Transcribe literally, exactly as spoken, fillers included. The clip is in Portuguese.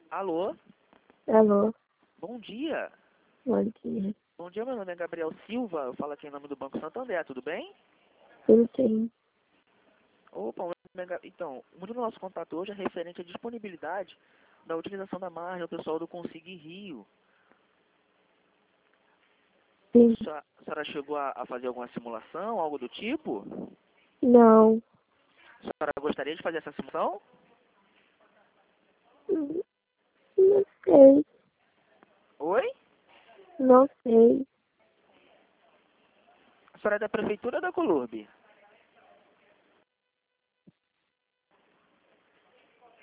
Alô? Alô, Bom dia. bom dia. Bom dia, meu nome é Gabriel Silva. Eu falo aqui em nome do Banco Santander, tudo bem? Tudo sim. Opa, o meu nome é Ga- então, o motivo do nosso contato hoje é referente à disponibilidade da utilização da margem ao pessoal do Consig Rio. Sim. A senhora a senhora chegou a, a fazer alguma simulação, algo do tipo? Não. A senhora gostaria de fazer essa simulação? Hum, Não sei. Oi? Não sei. A senhora é da prefeitura ou da Colurbe?